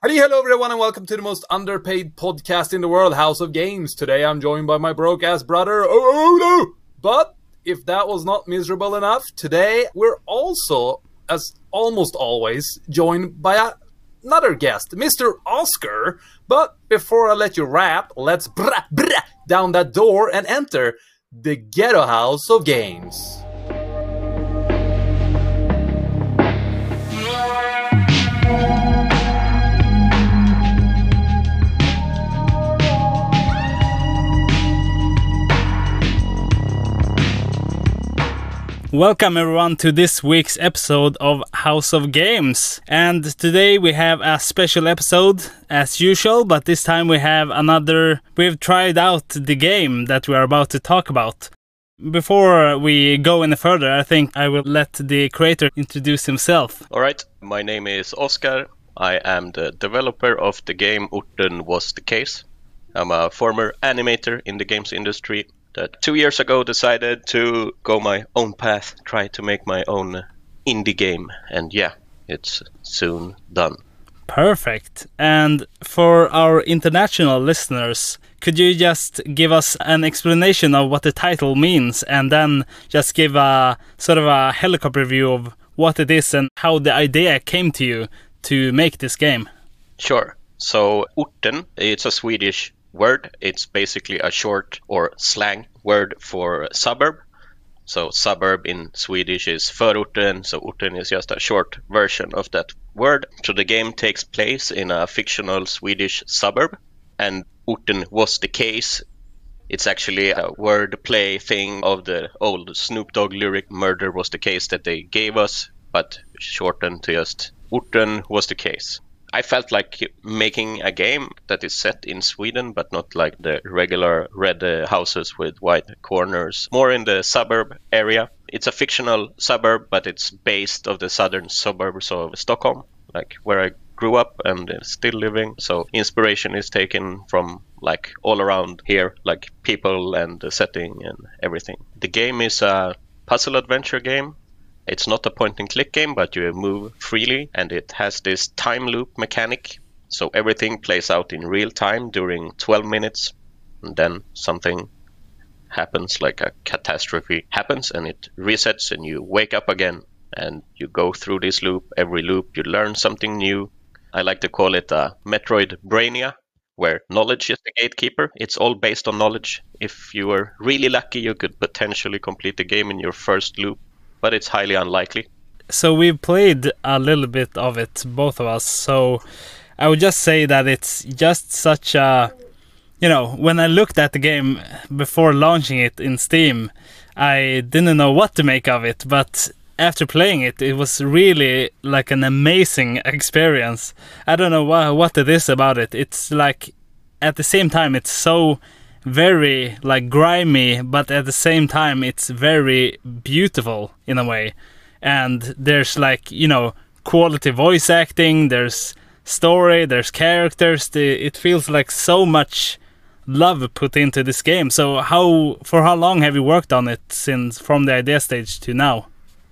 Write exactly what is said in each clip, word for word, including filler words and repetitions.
Hey, hello everyone and welcome to the most underpaid podcast in the world, House of Games. Today I'm joined by my broke-ass brother, oh no! But if that was not miserable enough, today we're also, as almost always, joined by a, another guest, Mister Oscar. But before I let you rap, let's brah brah down that door and enter the Ghetto House of Games. Welcome everyone to this week's episode of House of Games. And today we have a special episode as usual, but this time we have another... We've tried out the game that we are about to talk about. Before we go any further, I think I will let the creator introduce himself. Alright, my name is Oscar. I am the developer of the game Orten Was the Case. I'm a former animator in the games industry that two years ago decided to go my own path, try to make my own indie game, and yeah, it's soon done. Perfect. And for our international listeners, could you just give us an explanation of what the title means, and then just give a sort of a helicopter view of what it is and how the idea came to you to make this game? Sure. So Orten, it's a Swedish word. It's basically a short or slang word for suburb. So suburb in Swedish is förorten, so orten is just a short version of that word. So the game takes place in a fictional Swedish suburb, and Orten Was the Case. It's actually a word play thing of the old Snoop Dogg lyric Murder Was the Case that they gave us, but shortened to just Orten Was the Case. I felt like making a game that is set in Sweden, but not like the regular red uh, houses with white corners. More in the suburb area. It's a fictional suburb, but it's based of the southern suburbs of Stockholm, like where I grew up and still living. So inspiration is taken from like all around here, like people and the setting and everything. The game is a puzzle adventure game. It's not a point-and-click game, but you move freely, and it has this time loop mechanic. So everything plays out in real time during twelve minutes, and then something happens, like a catastrophe happens, and it resets, and you wake up again, and you go through this loop. Every loop, you learn something new. I like to call it a Metroidvania, where knowledge is the gatekeeper. It's all based on knowledge. If you were really lucky, you could potentially complete the game in your first loop, but it's highly unlikely. So we've played a little bit of it, both of us, so I would just say that it's just such a... You know, when I looked at the game before launching it in Steam, I didn't know what to make of it, but after playing it, it was really like an amazing experience. I don't know what, what it is about it. It's like, at the same time, it's so... very like grimy, but at the same time it's very beautiful in a way. And there's like, you know, quality voice acting, there's story, there's characters. It feels like so much love put into this game. So how for how long have you worked on it since from the idea stage to now?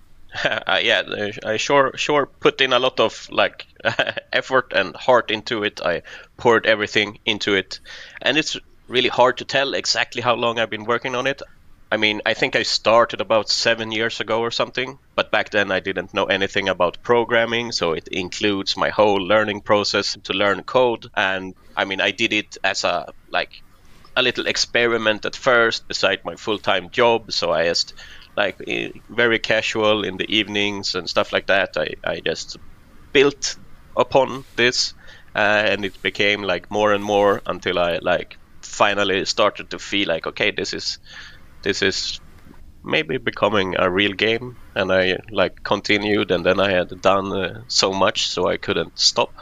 uh, yeah, I sure sure put in a lot of like effort and heart into it. I poured everything into it, and it's really hard to tell exactly how long I've been working on it. I mean, I think I started about seven years ago or something, but back then I didn't know anything about programming, so it includes my whole learning process to learn code. And I mean, I did it as a like a little experiment at first beside my full-time job, so I just like very casual in the evenings and stuff like that. I, I just built upon this, uh, and it became like more and more until I like finally started to feel like, okay, this is this is maybe becoming a real game. And I like continued, and then I had done uh, so much so I couldn't stop.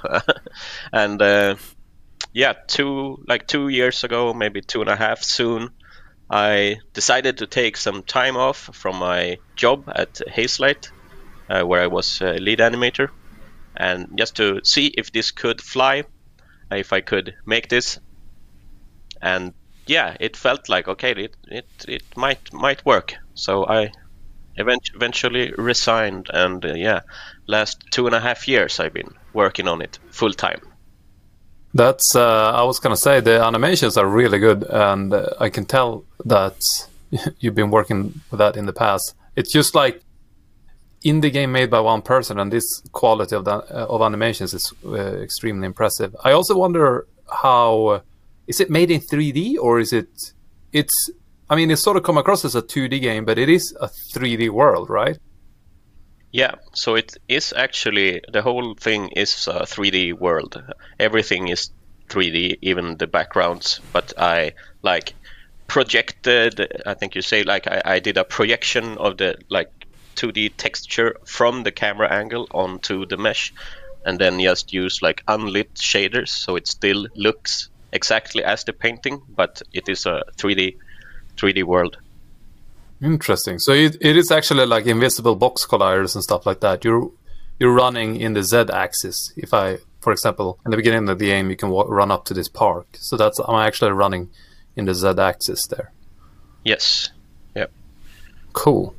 And uh, yeah, two like two years ago, maybe two and a half soon, I decided to take some time off from my job at Hazelight, uh, where I was a lead animator, and just to see if this could fly, if I could make this. And yeah, it felt like, okay, it it, it might might work. So I event- eventually resigned, and uh, yeah, last two and a half years I've been working on it full time. That's, uh, I was going to say, the animations are really good, and uh, I can tell that you've been working with that in the past. It's just like indie game made by one person, and this quality of the, uh, of animations is uh, extremely impressive. I also wonder how, is it made in three D, or is it, it's, I mean, it's sort of come across as a two D game, but it is a three D world, right? Yeah, so it is actually, the whole thing is a three D world. Everything is three D, even the backgrounds. But I like projected, I think you say, like I, I did a projection of the like two D texture from the camera angle onto the mesh, and then just use like unlit shaders, so it still looks exactly as the painting, but it is a three D three D world. Interesting. So it, it is actually like invisible box colliders and stuff like that. You're you're running in the Z-axis. If I, for example, in the beginning of the game, you can w- run up to this park. So that's I'm actually running in the Z-axis there. Yes. Yeah. Cool.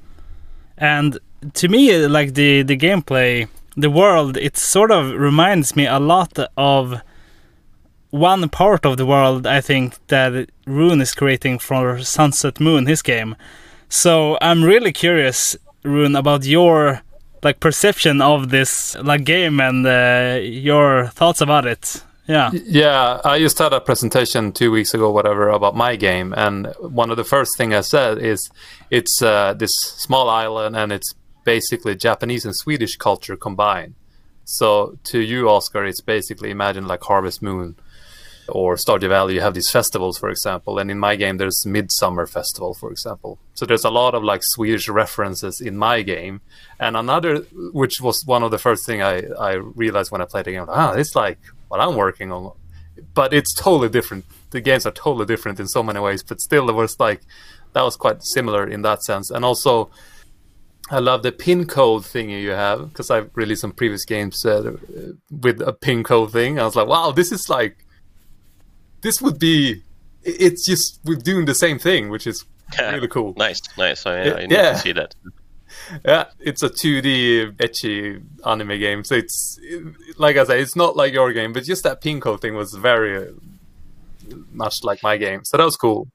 And to me, like the the gameplay, the world, it sort of reminds me a lot of one part of the world, I think, that Rune is creating for Sunset Moon, his game. So I'm really curious, Rune, about your like perception of this like game and uh, your thoughts about it. Yeah. Yeah, I just had a presentation two weeks ago, whatever, about my game, and one of the first thing I said is it's uh, this small island, and it's basically Japanese and Swedish culture combined. So to you, Oscar, it's basically, imagine like Harvest Moon or Stardew Valley. You have these festivals, for example, and in my game there's Midsummer Festival, for example. So there's a lot of like Swedish references in my game. And another, which was one of the first thing I, I realized when I played the game, ah, it's like what I'm working on, but it's totally different. The games are totally different in so many ways, but still it was like, that was quite similar in that sense. And also, I love the pin code thingy you have, because I've released some previous games uh, with a pin code thing. I was like, wow, this is like, this would be, it's just, we're doing the same thing, which is really cool. Nice, nice. I, It, I need yeah. to see that. Yeah, it's a two D ecchi anime game, so it's, like I say, it's not like your game, but just that pin code thing was very uh, much like my game, so that was cool.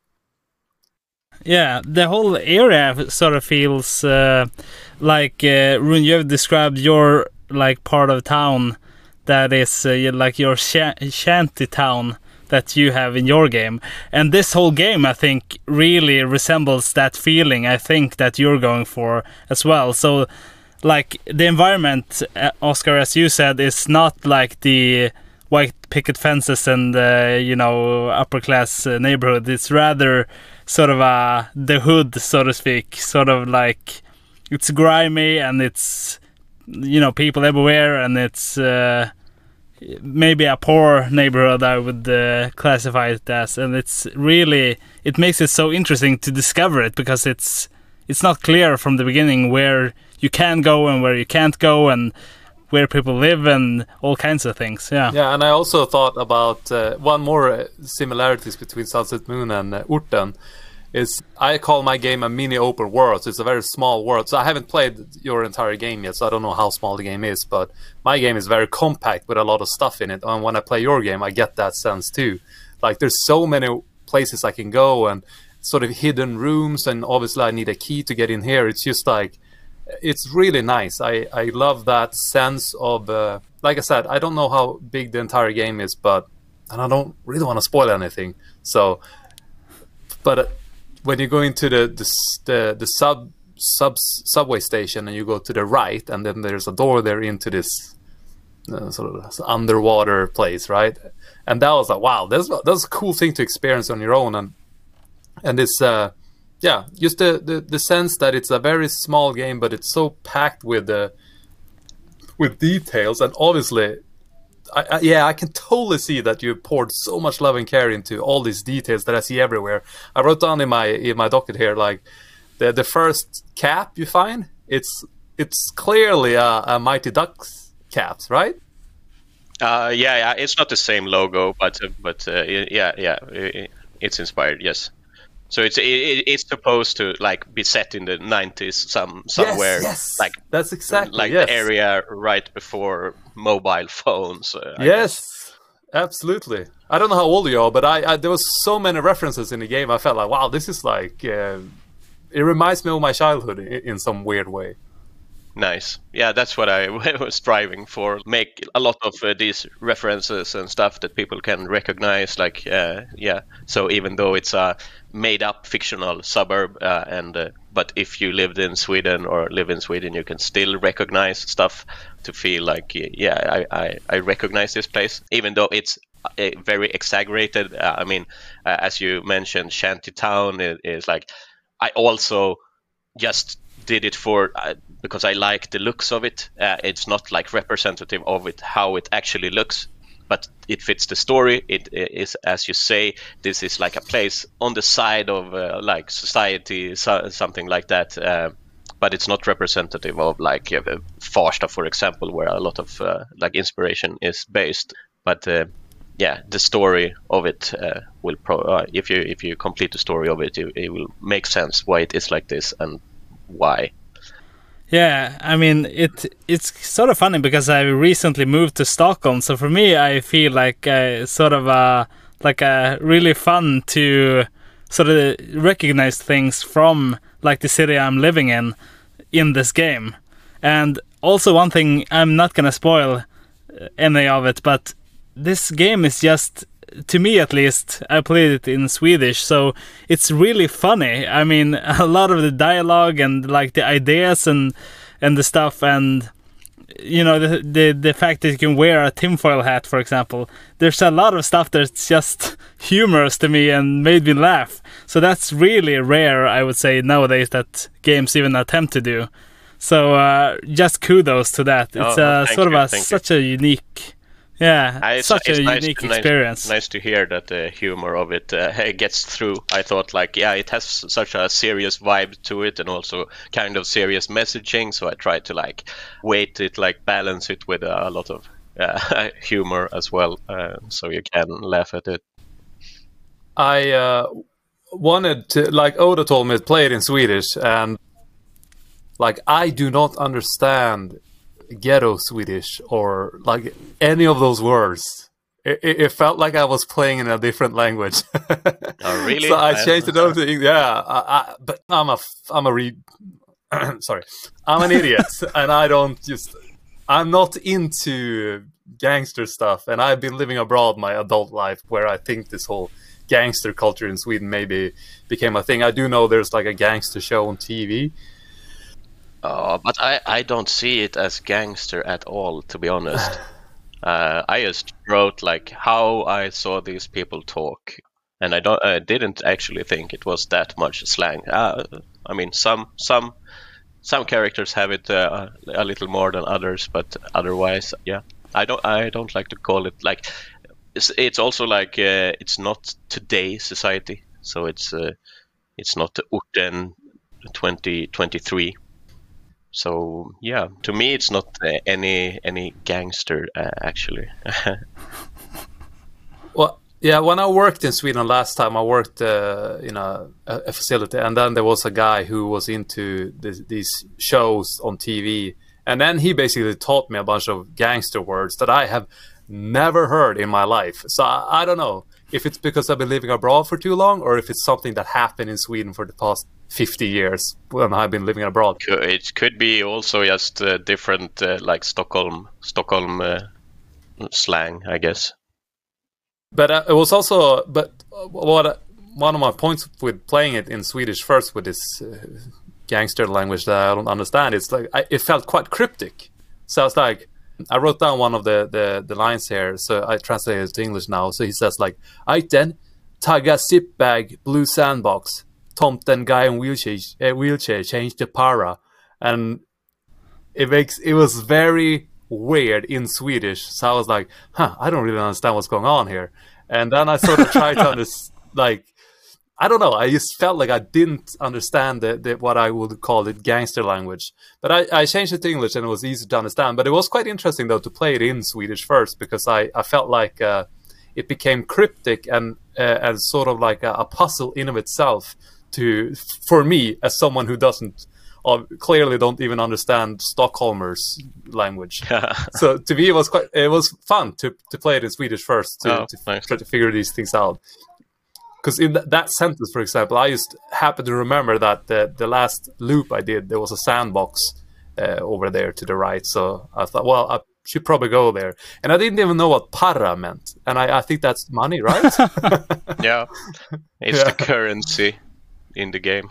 Yeah, the whole area sort of feels uh, like uh, Rune, you have described your like part of town that is uh, like your sh- shanty town that you have in your game, and this whole game I think really resembles that feeling I think that you're going for as well. So like the environment, uh, Oscar, as you said, is not like the white picket fences and uh, you know, upper class uh, neighborhood. It's rather sort of uh, the hood, so to speak, sort of like it's grimy and it's, you know, people everywhere, and it's uh, maybe a poor neighborhood I would uh, classify it as, and it's really, it makes it so interesting to discover it, because it's it's not clear from the beginning where you can go and where you can't go, and where people live and all kinds of things. Yeah. Yeah, and I also thought about uh, one more uh, similarities between Sunset Moon and uh, Orten is I call my game a mini open world. So it's a very small world. So I haven't played your entire game yet, so I don't know how small the game is, but my game is very compact with a lot of stuff in it. And when I play your game, I get that sense too. Like there's so many places I can go and sort of hidden rooms, and obviously I need a key to get in here. It's just like, it's really nice. I, I love that sense of, uh, like I said, I don't know how big the entire game is, but, and I don't really want to spoil anything. So, but uh, when you go into the the the, the sub sub subway station and you go to the right, and then there's a door there into this uh, sort of underwater place, right? And that was like, wow, that's that's a cool thing to experience on your own, and and it's uh, yeah, just the, the the sense that it's a very small game, but it's so packed with the with details, and obviously. I, I, yeah, I can totally see that you poured so much love and care into all these details that I see everywhere. I wrote down in my in my docket here, like the the first cap you find, it's it's clearly a, a Mighty Ducks caps, right? Uh, yeah, yeah, it's not the same logo, but uh, but uh, yeah, yeah, it's inspired. Yes, so it's it, it's supposed to like be set in the nineties, some somewhere. Yes, yes. Like that's exactly like yes. the area right before mobile phones. Uh, yes, Absolutely. I don't know how old you are, but I, I there was so many references in the game. I felt like, wow, this is like uh, it reminds me of my childhood in, in some weird way. Nice. Yeah, that's what I was striving for. Make a lot of uh, these references and stuff that people can recognize. Like, uh, yeah. So even though it's a made-up fictional suburb, uh, and uh, but if you lived in Sweden or live in Sweden, you can still recognize stuff to feel like, yeah, I I, I recognize this place, even though it's uh, very exaggerated. Uh, I mean, uh, as you mentioned, Shantytown is, is like. I also just did it for uh, because I like the looks of it. Uh, it's not like representative of it how it actually looks, but it fits the story. It, it is, as you say, this is like a place on the side of uh, like society, so, something like that. Uh, but it's not representative of like uh, Farsta, for example, where a lot of uh, like inspiration is based. But uh, yeah, the story of it uh, will pro. Uh, if you if you complete the story of it, it, it will make sense why it is like this and why. Yeah, I mean, it it's sort of funny because I recently moved to Stockholm, so for me, I feel like uh, sort of a like a really fun to sort of recognize things from like the city I'm living in in this game. And also one thing, I'm not gonna spoil any of it, but this game is just, to me at least, I played it in Swedish, so it's really funny. I mean, a lot of the dialogue and like the ideas and and the stuff, and you know, the the, the fact that you can wear a tinfoil hat, for example. There's a lot of stuff that's just humorous to me and made me laugh. So that's really rare, I would say, nowadays that games even attempt to do. So uh, just kudos to that. It's oh, uh, sort you, of a such you. a unique. Yeah, uh, it's, such it's a nice, unique nice, experience. Nice to hear that the humor of it uh, gets through. I thought like, yeah, it has such a serious vibe to it and also kind of serious messaging. So I tried to like weight it, like balance it with a lot of uh, humor as well, uh, so you can laugh at it. I uh, wanted to, like Oda told me, to play it in Swedish, and like I do not understand ghetto Swedish or like any of those words. It, it, it felt like I was playing in a different language. Oh, really? So I changed it over to English. Yeah, I, I, but I'm a I'm a re. Sorry, I'm an idiot, and I don't just. I'm not into gangster stuff, and I've been living abroad my adult life, where I think this whole gangster culture in Sweden maybe became a thing. I do know there's like a gangster show on T V. Oh, but I, I don't see it as gangster at all, to be honest. uh, I just wrote like how I saw these people talk, and I don't I didn't actually think it was that much slang. Uh, I mean, some some some characters have it uh, a little more than others, but otherwise, yeah, I don't I don't like to call it like. It's, it's also like uh, it's not today's society, so it's uh, it's not the Orten twenty twenty-three. So yeah, to me it's not uh, any any gangster uh, actually. Well, yeah, when I worked in Sweden last time, I worked uh, in a, a facility, and then there was a guy who was into this, these shows on T V, and then he basically taught me a bunch of gangster words that I have never heard in my life. So I, I don't know if it's because I've been living abroad for too long, or if it's something that happened in Sweden for the past fifty years when I've been living abroad. It could be also just uh, different, uh, like Stockholm, Stockholm uh, slang, I guess. But uh, it was also, but what uh, one of my points with playing it in Swedish first with this uh, gangster language that I don't understand, it's like I, it felt quite cryptic. So I was like, I wrote down one of the, the, the lines here, so I translated it to English now. So he says like, "Aiten, tagga zip bag, blue sandbox, tomten guy in wheelchair, uh, wheelchair change the para," and it makes it was very weird in Swedish. So I was like, "Huh, I don't really understand what's going on here." And then I sort of tried to understand, like, I don't know. I just felt like I didn't understand the, the what I would call it gangster language. But I, I changed it to English, and it was easy to understand. But it was quite interesting though to play it in Swedish first, because I, I felt like uh, it became cryptic and uh, and sort of like a, a puzzle in of itself to for me as someone who doesn't uh, clearly don't even understand Stockholmers language. So to me, it was quite it was fun to to play it in Swedish first to, Oh, to nice. try to figure these things out. Because in th- that sentence, for example, I just happen to remember that the the last loop I did, there was a sandbox uh, over there to the right. So I thought, well, I should probably go there. And I didn't even know what para meant. And I, I think that's money, right? Yeah, it's Yeah. the currency in the game.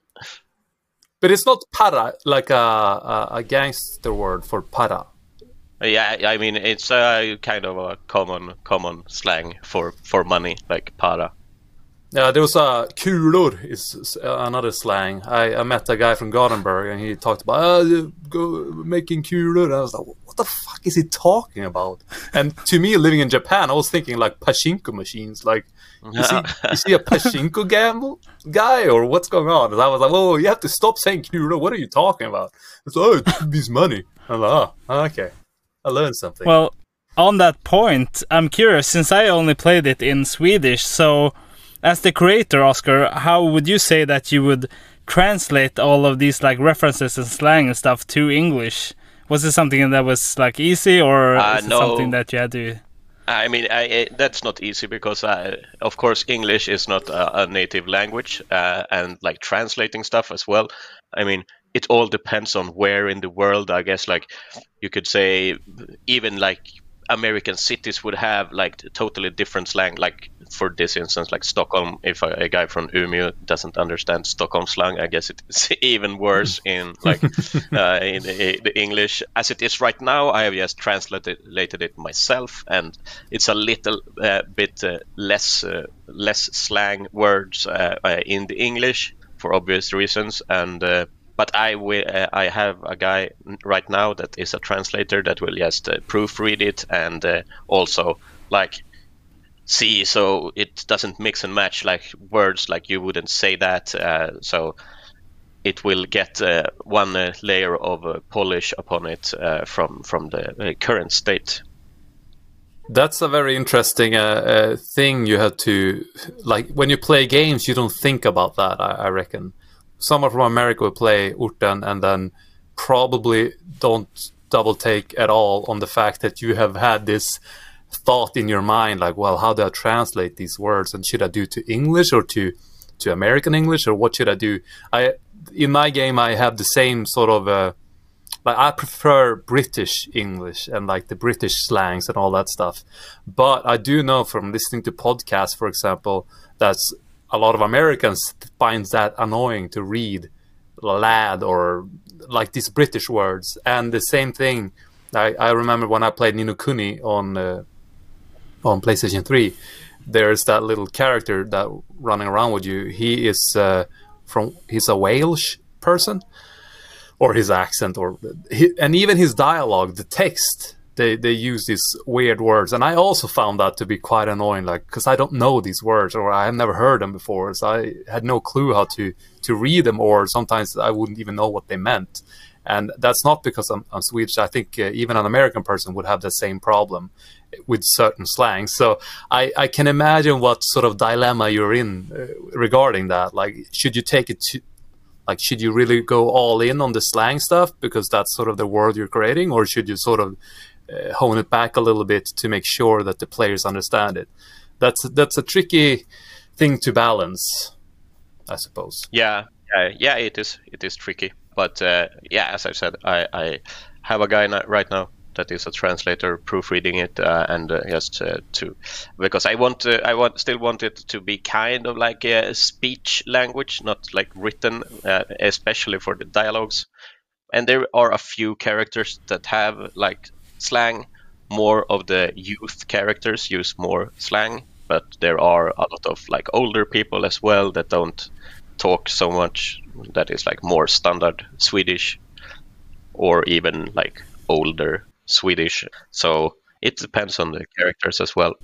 But it's not para, like a, a, a gangster word for para. Yeah, I mean it's a kind of a common common slang for for money, like para. Yeah, there was a kulor is is another slang. I, I met a guy from Gothenburg and he talked about oh, go making kulor. And I was like, what the fuck is he talking about? And to me, living in Japan, I was thinking like pachinko machines. Like, is he, is he a pachinko gamble guy or what's going on? And I was like, oh, you have to stop saying kulor. What are you talking about? It's like, oh, it means money. I'm like, oh, okay. I learned something. Well, on that point, I'm curious, since I only played it in Swedish, so as the creator, Oscar, how would you say that you would translate all of these like references and slang and stuff to English? Was it something that was like easy, or Uh, is it no. something that you had to... I mean, I, I, that's not easy because, uh, of course, English is not a, a native language, uh, and like translating stuff as well. I mean, it all depends on where in the world. I guess, like you could say, even like American cities would have like totally different slang. Like for this instance, like Stockholm. If a, a guy from Umeå doesn't understand Stockholm slang, I guess it's even worse in like uh, in the, the English. As it is right now, I have just translated it myself, and it's a little uh, bit uh, less uh, less slang words uh, uh, in the English for obvious reasons, and. Uh, But I will. Uh, I have a guy right now that is a translator that will just uh, proofread it and uh, also like see so it doesn't mix and match like words like you wouldn't say that. Uh, so it will get uh, one uh, layer of uh, polish upon it uh, from from the uh, current state. That's a very interesting uh, uh, thing you have to like when you play games. You don't think about that. I, I reckon. Someone from America will play Orten and then probably don't double take at all on the fact that you have had this thought in your mind, like, well, how do I translate these words? And should I do to English or to, to American English, or what should I do? I in my game, I have the same sort of, uh, like I prefer British English and like the British slangs and all that stuff. But I do know from listening to podcasts, for example, that's a lot of Americans find that annoying to read lad or like these British words. And the same thing, I, I remember when I played Ni no Kuni on uh, on PlayStation three, there's that little character that running around with you. He is uh, from, he's a Welsh person, or his accent, or he, and even his dialogue, the text, they they use these weird words, and I also found that to be quite annoying, like because I don't know these words or I have never heard them before, so I had no clue how to to read them, or sometimes I wouldn't even know what they meant. And that's not because I'm, I'm Swedish. I think uh, even an American person would have the same problem with certain slang. So I, I can imagine what sort of dilemma you're in uh, regarding that. Like, should you take it to like, should you really go all in on the slang stuff because that's sort of the world you're creating, or should you sort of Uh, hone it back a little bit to make sure that the players understand it? That's that's a tricky thing to balance, I suppose. Yeah, yeah, yeah. It is. It is tricky, but uh, yeah, as I said, I, I have a guy now, right now that is a translator proofreading it, uh, and uh, just uh, to because I want uh, I want still want it to be kind of like a speech language, not like written, uh, especially for the dialogues. And there are a few characters that have like slang. More of the youth characters use more slang, but there are a lot of like older people as well that don't talk so much. That is like more standard Swedish, or even like older Swedish. So it depends on the characters as well.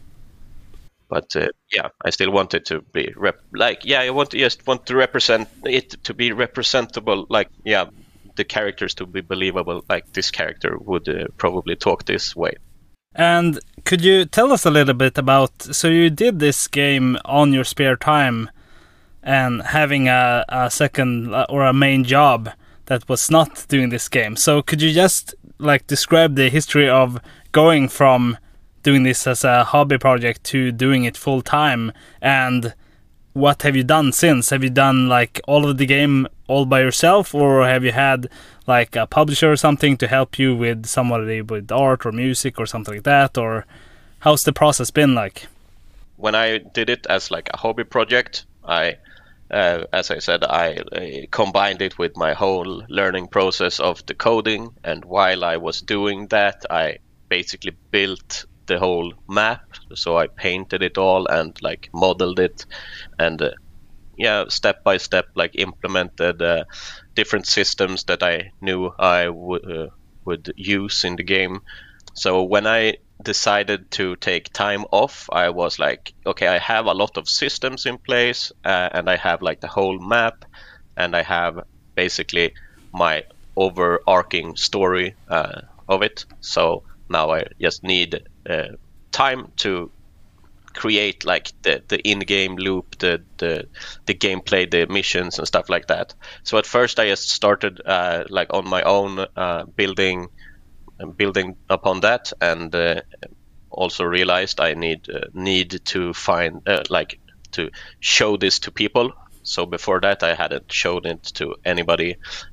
But uh, yeah, I still want it to be rep- like yeah, I want to just want to represent it to be representable. Like yeah. The characters to be believable, like this character would uh, probably talk this way. And could you tell us a little bit about, so you did this game on your spare time and having a, a second or a main job that was not doing this game. So could you just like describe the history of going from doing this as a hobby project to doing it full time, and what have you done since? Have you done like all of the game all by yourself, or have you had like a publisher or something to help you with somebody with art or music or something like that, or how's the process been like? When I did it as like a hobby project, I uh, as I said, I uh, combined it with my whole learning process of the coding, and while I was doing that, I basically built the whole map. So I painted it all and like modeled it, and uh, yeah, step by step, like implemented uh, different systems that I knew I would uh, would use in the game. So when I decided to take time off, I was like, okay, I have a lot of systems in place, uh, and I have like the whole map, and I have basically my overarching story uh, of it. So now I just need uh, time to create like the, the in-game loop, the, the the gameplay, the missions and stuff like that. So at first I just started uh, like on my own, uh, building building upon that, and uh, also realized I need uh, need to find uh, like to show this to people. So before that I hadn't shown it to anybody.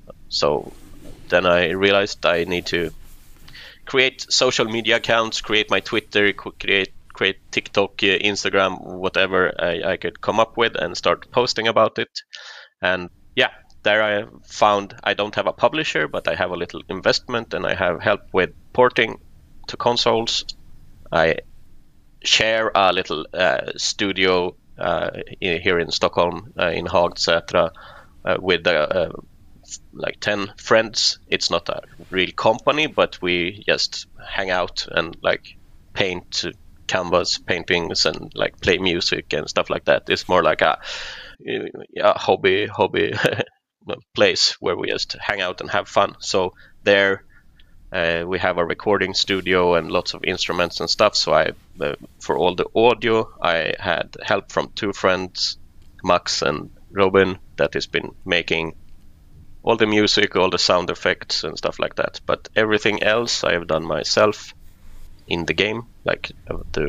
So then I realized I need to create social media accounts, create my Twitter, create create TikTok, uh, Instagram, whatever I, I could come up with, and start posting about it. And yeah, there I found I don't have a publisher, but I have a little investment, and I have help with porting to consoles. I share a little uh, studio uh, here in Stockholm, uh, in Hagsätra, uh, with uh, uh, like ten friends. It's not a real company, but we just hang out and like paint canvas paintings and like play music and stuff like that. It's more like a, a hobby hobby place where we just hang out and have fun. So there uh, we have a recording studio and lots of instruments and stuff. So I uh, for all the audio I had help from two friends, Max and Robin, that has been making all the music, all the sound effects and stuff like that. But everything else I have done myself in the game, like the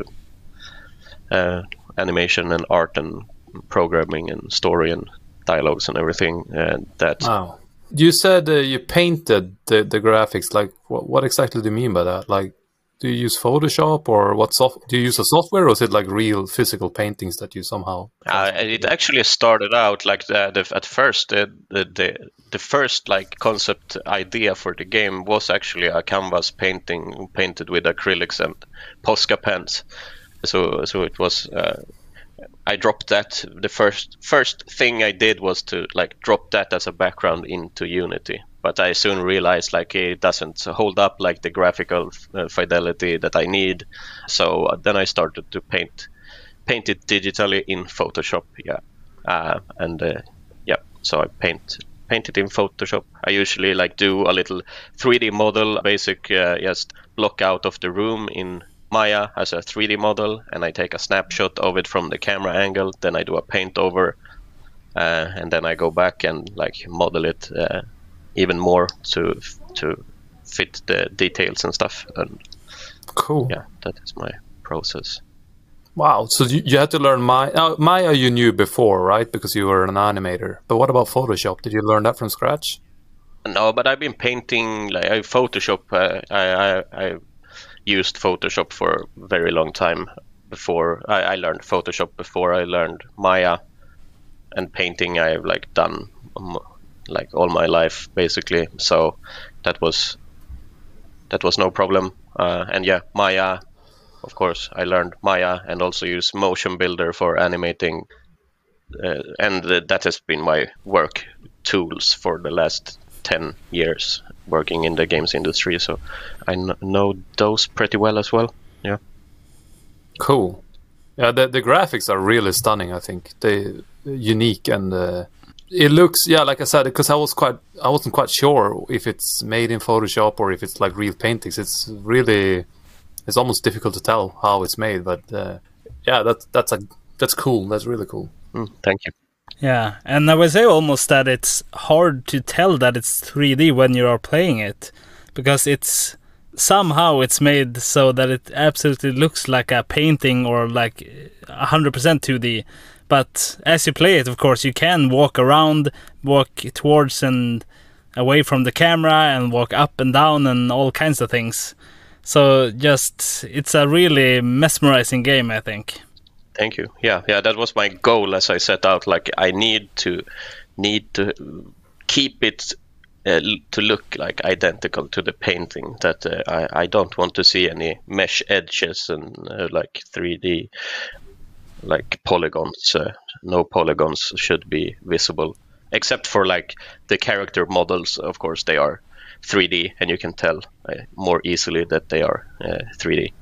uh, animation and art and programming and story and dialogues and everything. And that. Wow. You said uh, you painted the, the graphics. Like, what, what exactly do you mean by that? Like, do you use Photoshop, or what soft? Do you use a software, or is it like real physical paintings that you somehow? Uh, it actually started out like the, the at first the, the the the first like concept idea for the game was actually a canvas painting painted with acrylics and Posca pens. So so it was. Uh, I dropped that. The first first thing I did was to like drop that as a background into Unity. But I soon realized like it doesn't hold up like the graphical uh, fidelity that I need. So uh, then I started to paint paint it digitally in Photoshop. Yeah, uh, and uh, yeah, so I paint paint it in Photoshop. I usually like do a little three D model, basic uh, just block out of the room in Maya as a three D model, and I take a snapshot of it from the camera angle. Then I do a paint over, uh, and then I go back and like model it. Uh, even more to to fit the details and stuff. And cool. Yeah, that is my process. Wow. So you, you had to learn Maya. Uh, Maya you knew before, right? Because you were an animator. But what about Photoshop? Did you learn that from scratch? No, but I've been painting like I Photoshop. Uh, I, I I used Photoshop for a very long time before I, I learned Photoshop. Before I learned Maya, and painting I've like done. Um, like all my life basically, so that was that was no problem. Uh, and yeah, Maya, of course I learned Maya, and also use Motion Builder for animating, uh, and uh, that has been my work tools for the last ten years working in the games industry, so I kn- know those pretty well as well. Yeah, cool. Yeah, the, the graphics are really stunning. I think they unique, and uh, it looks, yeah, like I said, because I was quite, I wasn't quite sure if it's made in Photoshop or if it's like real paintings. It's really, it's almost difficult to tell how it's made. But uh, yeah, that's that's a that's cool. That's really cool. mm, thank you. Yeah, and I would say almost that it's hard to tell that it's three D when you are playing it, because it's somehow it's made so that it absolutely looks like a painting or like one hundred percent two D. But as you play it, of course, you can walk around, walk towards and away from the camera, and walk up and down and all kinds of things. So just, it's a really mesmerizing game, I think. Thank you. Yeah, yeah, that was my goal as I set out. Like, I need to need to keep it uh, to look like identical to the painting. That uh, I I don't want to see any mesh edges and uh, like three D like polygons. Uh, no polygons should be visible, except for like the character models. Of course, they are three D, and you can tell uh, more easily that they are uh, three D.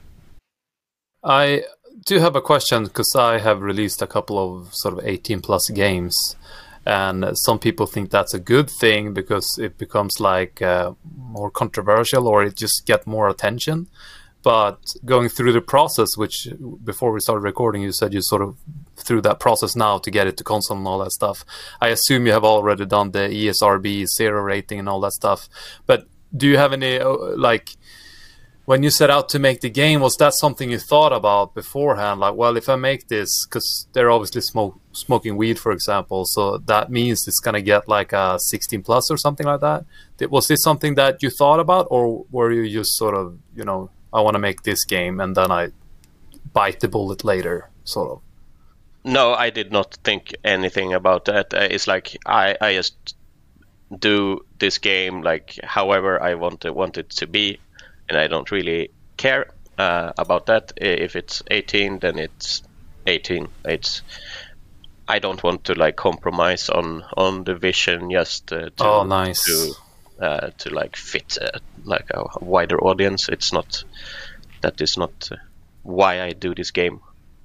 I do have a question, because I have released a couple of sort of eighteen plus games, and some people think that's a good thing because it becomes like uh, more controversial, or it just get more attention. But going through the process, which before we started recording, you said you sort of through that process now to get it to console and all that stuff. I assume you have already done the E S R B zero rating and all that stuff. But do you have any, like, when you set out to make the game, was that something you thought about beforehand? Like, well, if I make this, because they're obviously smoke, smoking weed, for example, so that means it's going to get like a sixteen plus or something like that. Was this something that you thought about, or were you just sort of, you know, I want to make this game and then I bite the bullet later, sort of? No, I did not think anything about that. Uh, it's like I, I just do this game like however I want to, want it to be, and I don't really care uh, about that. If it's eighteen, then it's eighteen. It's I don't want to like compromise on, on the vision just uh, to oh, nice. to uh, to like fit uh, like a wider audience. It's not that is not uh, why I do this game.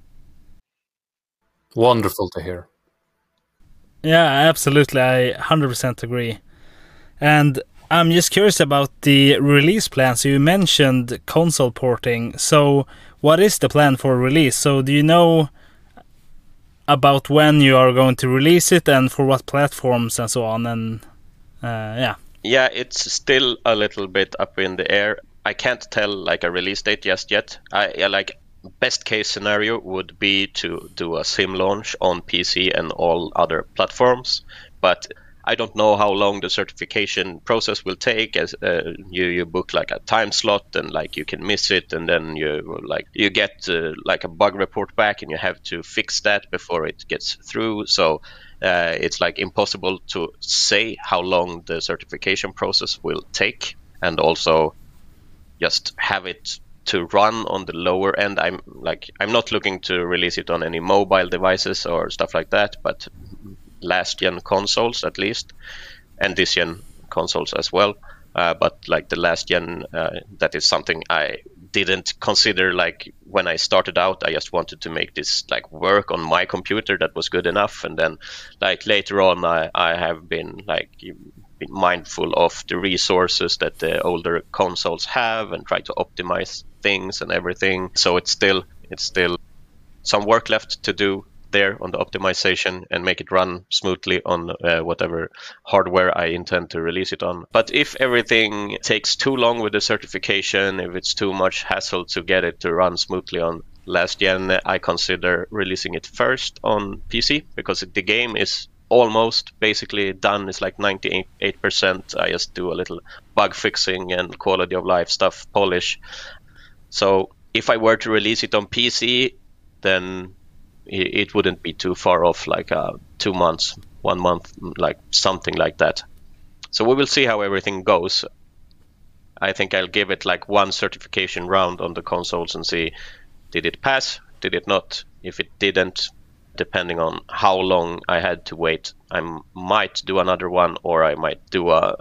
Wonderful to hear. Yeah, absolutely. I one hundred percent agree. And I'm just curious about the release plan. So you mentioned console porting. So what is the plan for release? So do you know about when you are going to release it and for what platforms and so on? And uh, yeah. Yeah, it's still a little bit up in the air. I can't tell like a release date just yet. I, I like best case scenario would be to do a sim launch on P C and all other platforms, but I don't know how long the certification process will take. As uh, you you book like a time slot and like you can miss it, and then you like you get uh, like a bug report back, and you have to fix that before it gets through. So uh, it's like impossible to say how long the certification process will take, and also just have it to run on the lower end. I'm like I'm not looking to release it on any mobile devices or stuff like that, but last gen consoles at least, and this gen consoles as well. Uh, but like the last gen, uh, that is something I didn't consider. Like when I started out, I just wanted to make this like work on my computer. That was good enough. And then like later on, I, I have been like been mindful of the resources that the older consoles have and try to optimize things and everything. So it's still it's still some work left to do there on the optimization and make it run smoothly on uh, whatever hardware I intend to release it on. But if everything takes too long with the certification, if it's too much hassle to get it to run smoothly on last gen, I consider releasing it first on P C, because the game is almost basically done. It's like ninety-eight percent. I just do a little bug fixing and quality of life stuff polish. So if I were to release it on P C, then it wouldn't be too far off, like uh, two months, one month, like something like that. So we will see how everything goes. I think I'll give it like one certification round on the consoles and see, did it pass, did it not? If it didn't, depending on how long I had to wait, I might do another one, or I might do a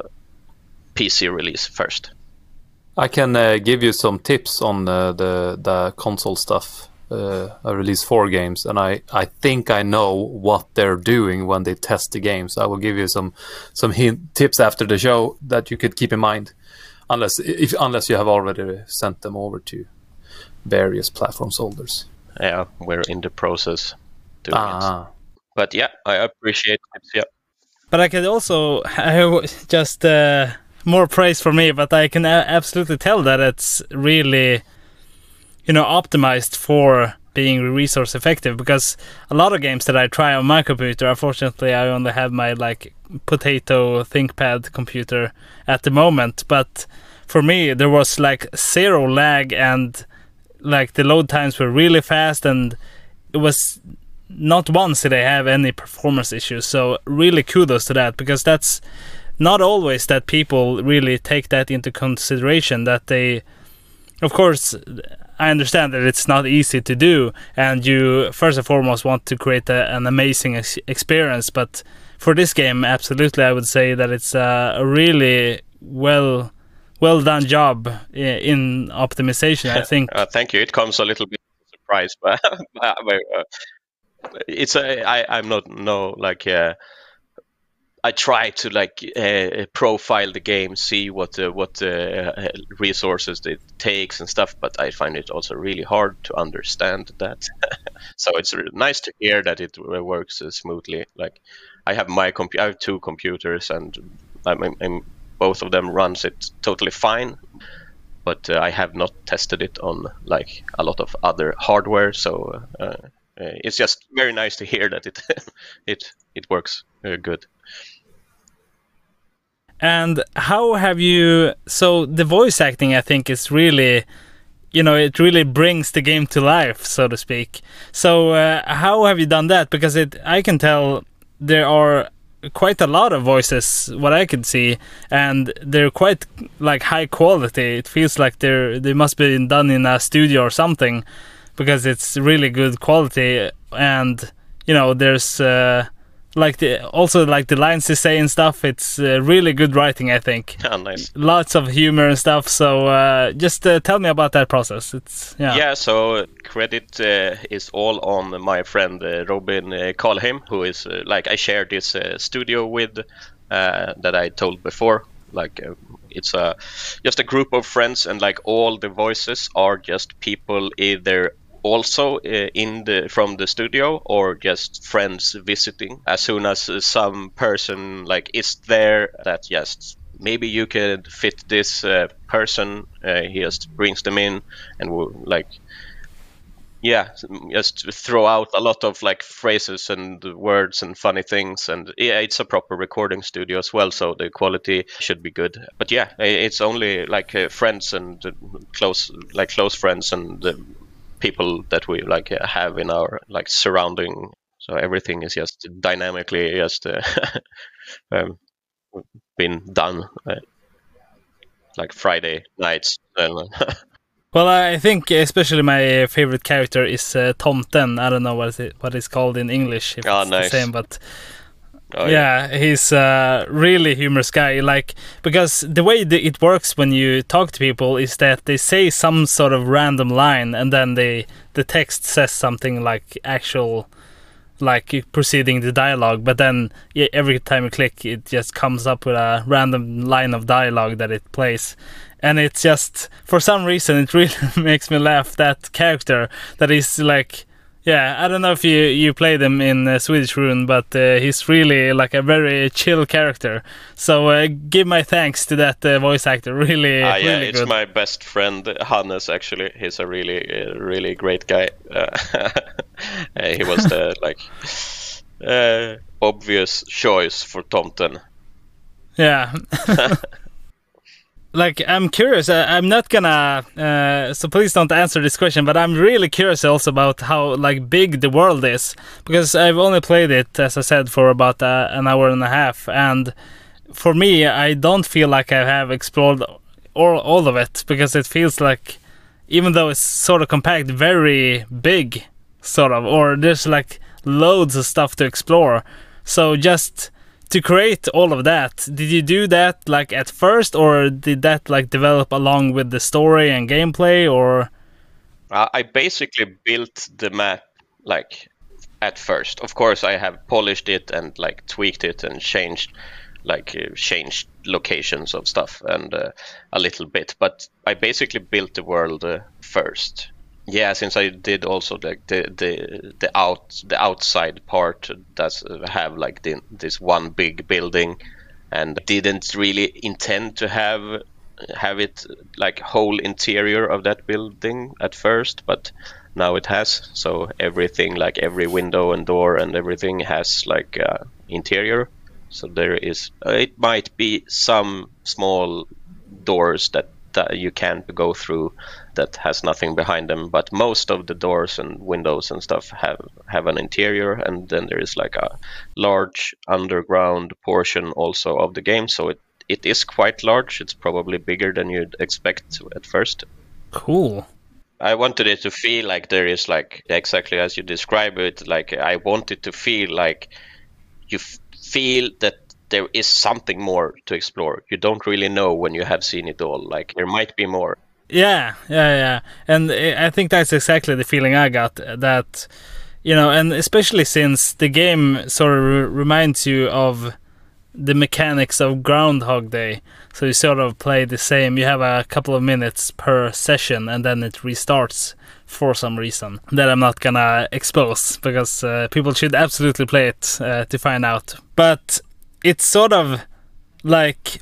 P C release first. I can uh, give you some tips on uh, the the console stuff. Uh, I released four games, and I, I think I know what they're doing when they test the games. I will give you some some hint, tips after the show that you could keep in mind, unless if unless you have already sent them over to various platform holders. Yeah, we're in the process doing ah. it. But yeah, I appreciate it. Yeah. But I could also I, just uh, more praise for me, but I can a- absolutely tell that it's really, you know, optimized for being resource effective, because a lot of games that I try on my computer, unfortunately I only have my like potato ThinkPad computer at the moment, but for me there was like zero lag, and like the load times were really fast, and it was not once did I have any performance issues. So really kudos to that, because that's not always that people really take that into consideration, that they, of course, I understand that it's not easy to do, and you first and foremost want to create a, an amazing ex- experience, but for this game, absolutely, I would say that it's a, a really well well done job in, in optimization, I think. Uh, thank you. It comes a little bit of a surprise, but, but uh, it's a, I, I'm not no like uh, I try to like uh, profile the game, see what uh, what uh, resources it takes and stuff, but I find it also really hard to understand that. So it's really nice to hear that it works uh, smoothly. Like I have my compu- I have two computers, and I'm, I'm, I'm, both of them runs it totally fine. But uh, I have not tested it on like a lot of other hardware, so uh, uh, it's just very nice to hear that it it it works uh, good. And how have you? So the voice acting, I think, is really, you know, it really brings the game to life, so to speak. So uh, how have you done that? Because it, I can tell there are quite a lot of voices, what I can see, and they're quite like high quality. It feels like they're they must be done in a studio or something, because it's really good quality. And you know, there's uh, like the also like the lines they say and stuff. It's uh, really good writing, I think. Yeah, nice. Lots of humor and stuff. So uh, just uh, tell me about that process. It's yeah. Yeah. So credit uh, is all on my friend uh, Robin uh, Karlheim, who is uh, like I share this uh, studio with uh, that I told before. Like uh, it's a just a group of friends, and like all the voices are just people either also uh, in the from the studio or just friends visiting. As soon as uh, some person like is there that just maybe you could fit this uh, person, uh, he just brings them in and will like yeah just throw out a lot of like phrases and words and funny things. And yeah, it's a proper recording studio as well, so the quality should be good. But yeah, it's only like uh, friends and uh, close like close friends and uh, people that we like uh, have in our like surrounding, so everything is just dynamically just uh, um, been done uh, like Friday nights. Well, I think especially my favorite character is uh, Tomten. I don't know what it what it's called in English, if oh, it's nice. the same, but oh, yeah, yeah, he's a really humorous guy. Like, because the way the, it works when you talk to people is that they say some sort of random line, and then they the text says something like actual, like preceding the dialogue. But then yeah, every time you click, it just comes up with a random line of dialogue that it plays. And it's just, for some reason, it really makes me laugh, that character that is like, yeah, I don't know if you, you played him in uh, Swedish Rune, but uh, he's really like a very chill character. So uh, give my thanks to that uh, voice actor, really, ah, yeah, really it's good. my best friend, Hannes, actually. He's a really, uh, really great guy. Uh, he was the like uh, obvious choice for Tomten. Yeah. Like, I'm curious, uh, I'm not gonna, uh, so please don't answer this question, but I'm really curious also about how, like, big the world is, because I've only played it, as I said, for about uh, an hour and a half, and for me, I don't feel like I have explored all, all of it, because it feels like, even though it's sort of compact, very big, sort of, or there's, like, loads of stuff to explore, so just to create all of that, did you do that like at first, or did that like develop along with the story and gameplay, or? Uh, I basically built the map like at first. Of course, I have polished it and like tweaked it and changed like uh, changed locations of stuff and uh, a little bit. But I basically built the world uh, first. Yeah, since I did also like the the the out the outside part does have like the, this one big building, and didn't really intend to have have it like whole interior of that building at first, but now it has. So everything, like every window and door and everything, has like uh, interior. So there is uh, it might be some small doors that, that you can't go through that has nothing behind them, but most of the doors and windows and stuff have have an interior, and then there is like a large underground portion also of the game. So it it is quite large. It's probably bigger than you'd expect at first. Cool. I wanted it to feel like there is like exactly as you describe it. Like I want it to feel like you f- feel that there is something more to explore. You don't really know when you have seen it all. Like there might be more. Yeah, yeah, yeah. And I think that's exactly the feeling I got, that, you know, and especially since the game sort of re- reminds you of the mechanics of Groundhog Day. So you sort of play the same. You have a couple of minutes per session, and then it restarts for some reason that I'm not gonna expose, because uh, people should absolutely play it uh, to find out. But it's sort of like,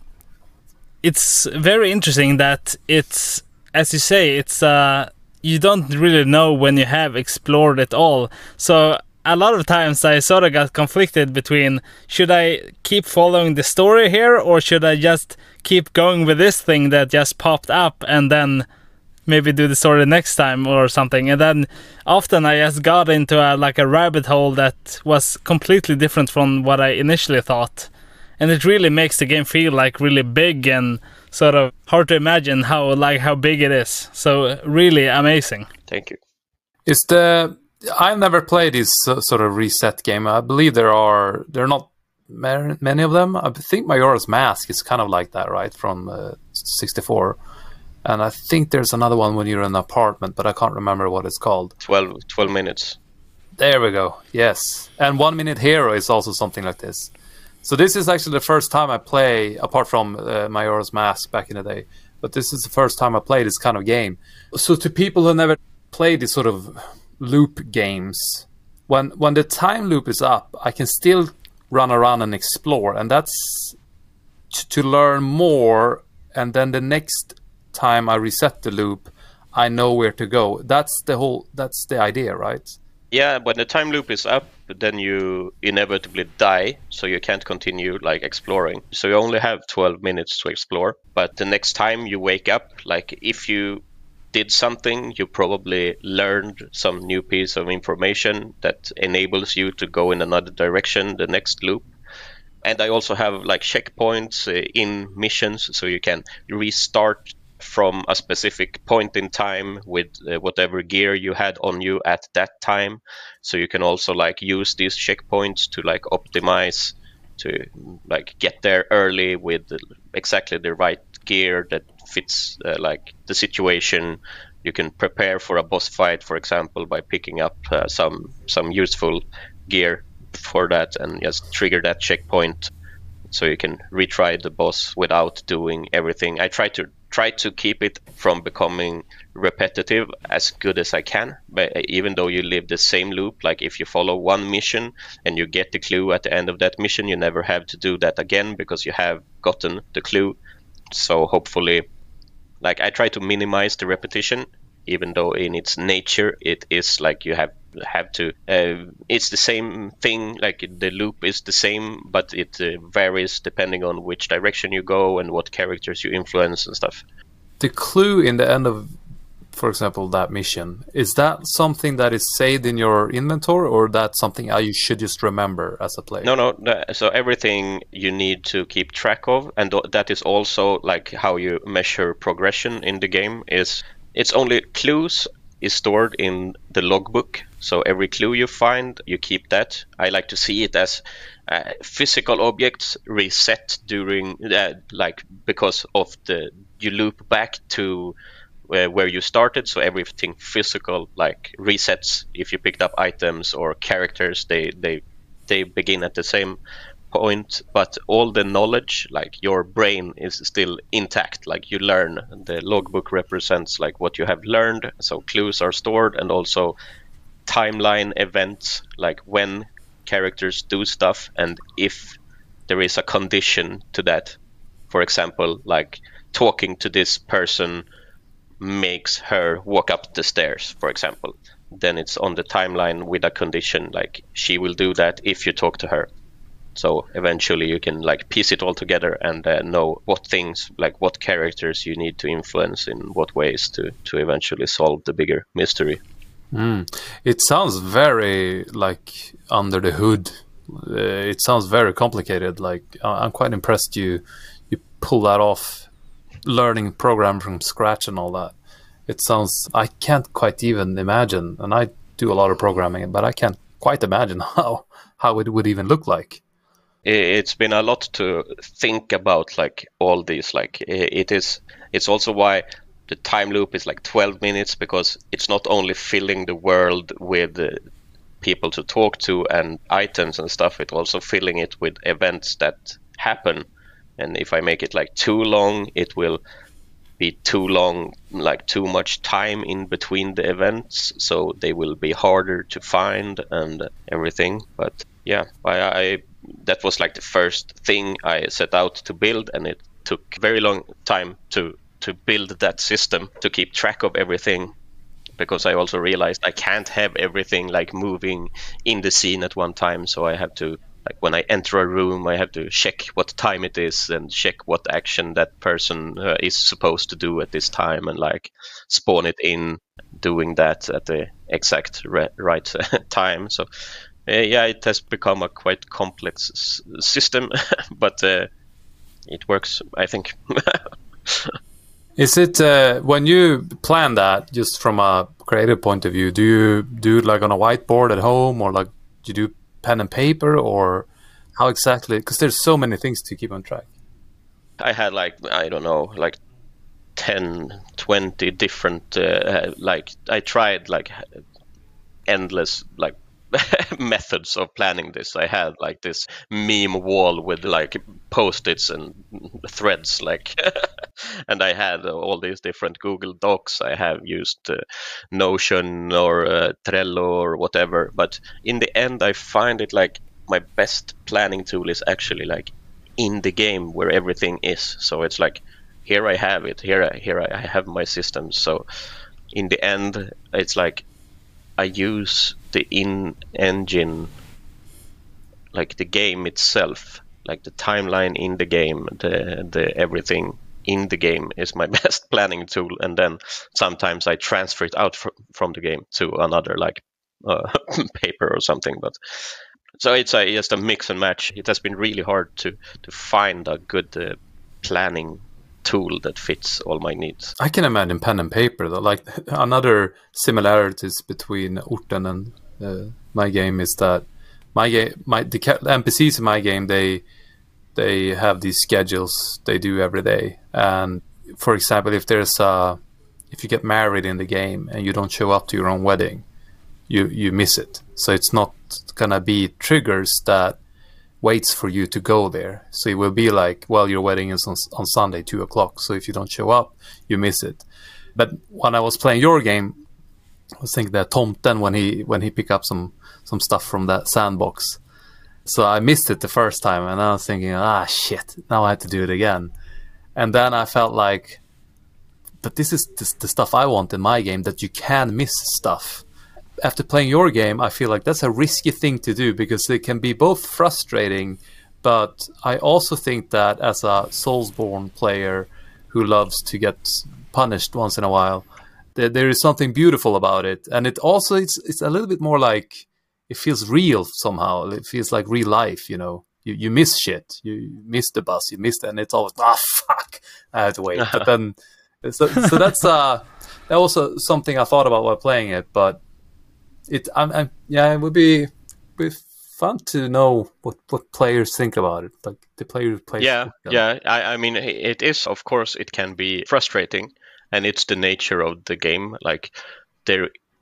it's very interesting that it's, as you say, it's uh you don't really know when you have explored it all. So a lot of times I sort of got conflicted between, should I keep following the story here, or should I just keep going with this thing that just popped up and then maybe do the story next time or something. And then often I just got into a, like a rabbit hole that was completely different from what I initially thought. And it really makes the game feel like really big and sort of hard to imagine how like how big it is. So really amazing. Thank you. Is the I've never played this uh, sort of reset game. I believe there are there are not ma- many of them. I think Majora's Mask is kind of like that, right, from uh, sixty-four. And I think there's another one when you're in an apartment, but I can't remember what it's called. twelve, twelve minutes. There we go. Yes. And One Minute Hero is also something like this. So this is actually the first time I play, apart from uh, Majora's Mask back in the day, but this is the first time I played this kind of game. So to people who never played these sort of loop games, when when the time loop is up, I can still run around and explore, and that's t- to learn more, and then the next time I reset the loop, I know where to go. That's the whole, that's the idea, right? Yeah, when the time loop is up, then you inevitably die, so you can't continue like exploring. So you only have twelve minutes to explore. But the next time you wake up, like if you did something, you probably learned some new piece of information that enables you to go in another direction, the next loop. And I also have like checkpoints uh, in missions, so you can restart from a specific point in time with uh, whatever gear you had on you at that time. So you can also like use these checkpoints to like optimize, to like get there early with exactly the right gear that fits uh, like the situation. You can prepare for a boss fight, for example, by picking up uh, some some useful gear for that and just trigger that checkpoint, so you can retry the boss without doing everything. I try to try to keep it from becoming repetitive as good as I can, but even though you live the same loop, like if you follow one mission and you get the clue at the end of that mission, you never have to do that again because you have gotten the clue. So hopefully, like I try to minimize the repetition, even though in its nature it is like you have have to uh, it's the same thing, like the loop is the same, but it uh, varies depending on which direction you go and what characters you influence and stuff. The clue in the end of, for example, that mission, is that something that is saved in your inventory, or that something you should just remember as a player? No, no, no. So everything you need to keep track of, and th- that is also like how you measure progression in the game. Is it's only clues is stored in the logbook. So every clue you find, you keep that. I like to see it as uh, physical objects reset during, uh, like because of the you loop back to uh, where you started. So everything physical like resets. If you picked up items or characters, they they they begin at the same point, but all the knowledge, like your brain is still intact. Like you learn, the logbook represents like what you have learned, so clues are stored, and also timeline events, like when characters do stuff and if there is a condition to that. For example, like talking to this person makes her walk up the stairs, for example. Then it's on the timeline with a condition, like she will do that if you talk to her. So eventually you can like piece it all together and uh, know what things, like what characters you need to influence in what ways to, to eventually solve the bigger mystery. Mm. It sounds very like under the hood. Uh, it sounds very complicated. Like I'm quite impressed you you pull that off, learning program from scratch and all that. It sounds, I can't quite even imagine, and I do a lot of programming, but I can't quite imagine how how it would even look like. It's been a lot to think about, like all these, like it is, it's also why the time loop is like twelve minutes, because it's not only filling the world with uh, people to talk to and items and stuff, it's also filling it with events that happen. And if I make it like too long, it will be too long, like too much time in between the events, so they will be harder to find and everything. But yeah, I, I that was like the first thing I set out to build, and it took very long time to to build that system to keep track of everything, because I also realized I can't have everything like moving in the scene at one time. So I have to, like when I enter a room, I have to check what time it is and check what action that person uh, is supposed to do at this time, and like spawn it in doing that at the exact re- right time. So uh, yeah, it has become a quite complex s- system, but uh, it works, I think. Is it uh, when you plan that, just from a creative point of view, do you do it like on a whiteboard at home, or like do you do pen and paper, or how exactly? Because there's so many things to keep on track. I had like, I don't know, like ten, twenty different, uh, like I tried like endless like methods of planning this. I had like this meme wall with like post-its and threads, like and I had all these different Google Docs. I have used uh, Notion or uh, Trello or whatever, but in the end I find it like my best planning tool is actually like in the game where everything is. So it's like, here I have it, here I, here I have my systems. So in the end it's like I use the in-engine, like the game itself, like the timeline in the game, the the everything in the game is my best planning tool. And then sometimes I transfer it out fr- from the game to another, like uh, paper or something. But so it's a, just a mix and match. It has been really hard to to find a good uh, planning tool that fits all my needs. I can imagine pen and paper though. Like another similarities between Orten and uh, my game is that my game, my the N P Cs in my game, they they have these schedules they do every day. And for example, if there's a if you get married in the game and you don't show up to your own wedding, you you miss it. So it's not gonna be triggers that waits for you to go there. So it will be like, well, your wedding is on, on Sunday, two o'clock. So if you don't show up, you miss it. But when I was playing your game, I was thinking that Tomten, when he when he picked up some some stuff from that sandbox. So I missed it the first time, and I was thinking, ah, shit, now I have to do it again. And then I felt like, but this is this, the stuff I want in my game, that you can miss stuff. After playing your game, I feel like that's a risky thing to do, because it can be both frustrating, but I also think that as a Soulsborne player who loves to get punished once in a while, there, there is something beautiful about it. And it also, it's, it's a little bit more like, it feels real somehow. It feels like real life, you know. You you miss shit. You miss the bus, you miss it, and it's always, ah, fuck, I have to wait. But then, so, so that's uh, that was uh, something I thought about while playing it, but It, I'm, I'm, yeah, it would be, be fun to know what, what players think about it, like the players play. Yeah, yeah. I, I mean, it is, of course, it can be frustrating, and it's the nature of the game. Like there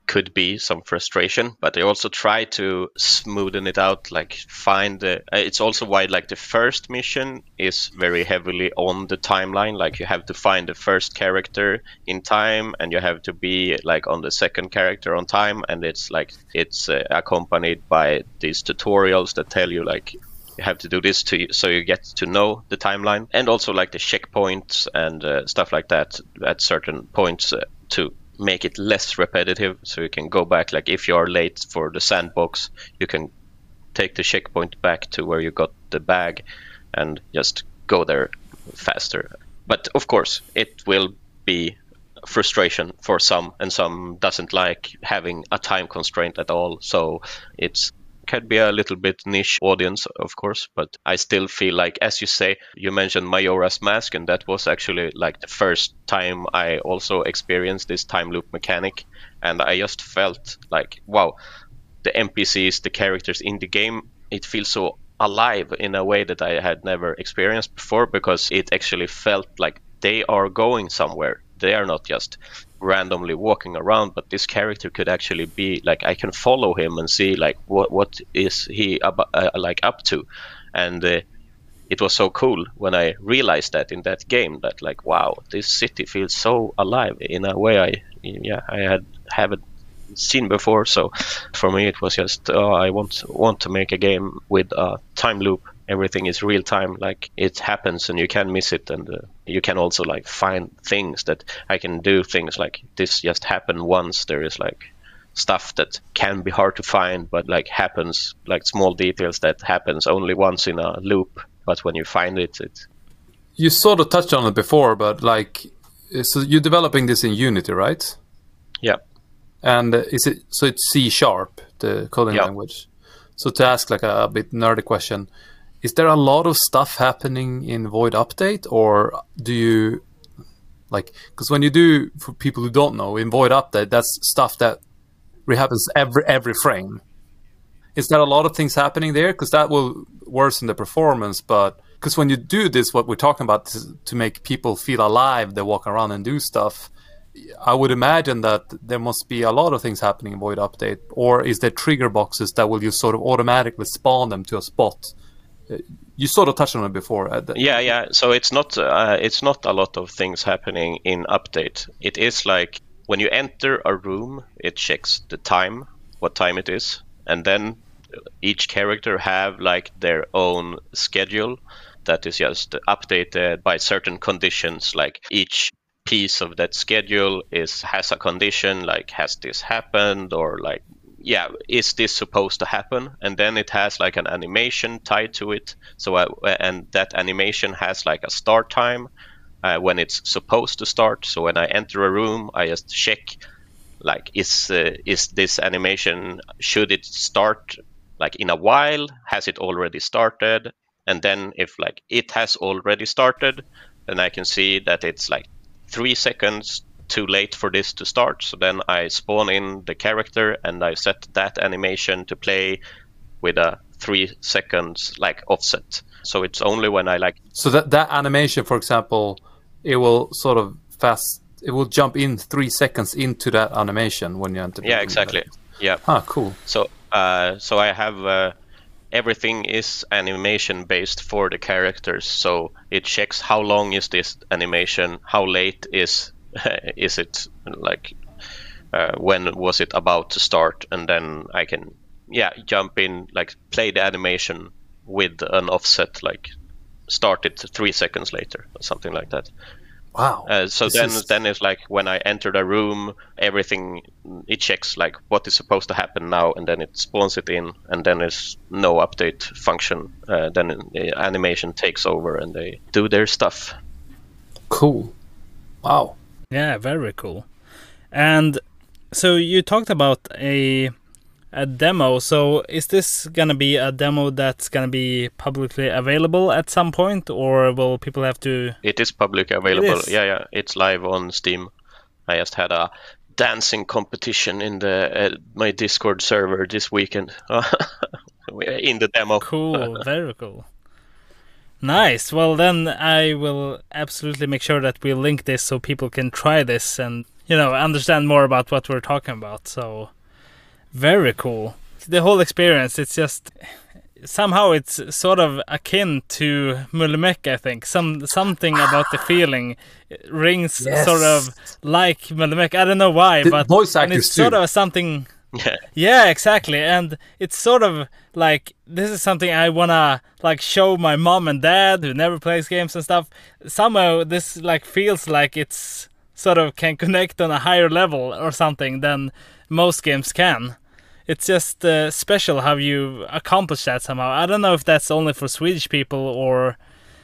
could be some frustration, but they also try to smoothen it out, like find the, it's also why like the first mission is very heavily on the timeline, like you have to find the first character in time and you have to be like on the second character on time, and it's like it's uh, accompanied by these tutorials that tell you like you have to do this to so you get to know the timeline, and also like the checkpoints and uh, stuff like that at certain points uh, to make it less repetitive, so you can go back, like if you are late for the sandbox, you can take the checkpoint back to where you got the bag and just go there faster. But of course it will be frustration for some, and some doesn't like having a time constraint at all, so it's can be a little bit niche audience, of course, but I still feel like, as you say, you mentioned Majora's Mask, and that was actually like the first time I also experienced this time loop mechanic, and I just felt like, wow, the N P Cs, the characters in the game, it feels so alive in a way that I had never experienced before, because it actually felt like they are going somewhere. They are not just randomly walking around, but this character could actually be like, I can follow him and see like what what is he ab- uh, like up to, and uh, it was so cool when I realized that in that game, that like, wow, this city feels so alive in a way I yeah I had haven't seen before. So for me it was just oh, I want want to make a game with a time loop. Everything is real time, like it happens and you can miss it, and uh, you can also like find things that I can do things like this just happened once. There is like stuff that can be hard to find, but like happens, like small details that happens only once in a loop, but when you find it, it You sort of touched on it before, but like, so you're developing this in Unity, right? yeah And uh, is it so? It's C sharp, the coding Yeah. language. So to ask like a, a bit nerdy question, is there a lot of stuff happening in Void Update, or do you like? Because when you do, for people who don't know, in Void Update, that's stuff that happens every every frame. Is there a lot of things happening there? Because that will worsen the performance. But because when you do this, what we're talking about is to make people feel alive, they walk around and do stuff. I would imagine that there must be a lot of things happening in Void Update, or is there trigger boxes that will just sort of automatically spawn them to a spot? Uh, You sort of touched on it before. Uh, yeah yeah so it's not uh, it's not a lot of things happening in update. It is like when you enter a room, it checks the time, what time it is, and then each character have like their own schedule that is just updated by certain conditions. Like each piece of that schedule is has a condition, like has this happened, or like yeah, is this supposed to happen? And then it has like an animation tied to it. So I, and that animation has like a start time uh, when it's supposed to start. So when I enter a room, I just check like is uh, is this animation, should it start like in a while? Has it already started? And then if like it has already started, then I can see that it's like three seconds too late for this to start. So then I spawn in the character and I set that animation to play with a three seconds like offset. So it's only when I like So that that animation, for example, it will sort of fast. It will jump in three seconds into that animation when you enter. the yeah room, exactly right? yeah Ah, cool. So uh, so I have uh, everything is animation based for the characters. So it checks how long is this animation, how late is is it, like uh, when was it about to start, and then I can yeah jump in, like play the animation with an offset, like start it three seconds later or something like that. Wow. Uh, so This then is- then it's like when I enter the room, everything, it checks like what is supposed to happen now, and then it spawns it in, and then there's no update function. Uh, then the animation takes over and they do their stuff. Cool. Wow. Yeah, very cool. And so you talked about a a demo. So is this gonna be a demo that's gonna be publicly available at some point, or will people have to? It is public available. It is. Yeah, yeah, it's live on Steam. I just had a dancing competition in the uh, my Discord server this weekend. In the demo. Cool, very cool. Nice. Well, then I will absolutely make sure that we link this so people can try this. And you know, understand more about what we're talking about. So very cool. The whole experience, it's just somehow it's sort of akin to Mullimek, I think. Some something about the feeling rings Yes. sort of like Mullimek. I don't know why, The but voice and actors it's sort too. of something. Yeah. Yeah, exactly. And it's sort of like, this is something I wanna like show my mom and dad who never plays games and stuff. Somehow this like feels like it's sort of can connect on a higher level or something than most games can. It's just uh, special how you accomplish that somehow. I don't know if that's only for Swedish people or,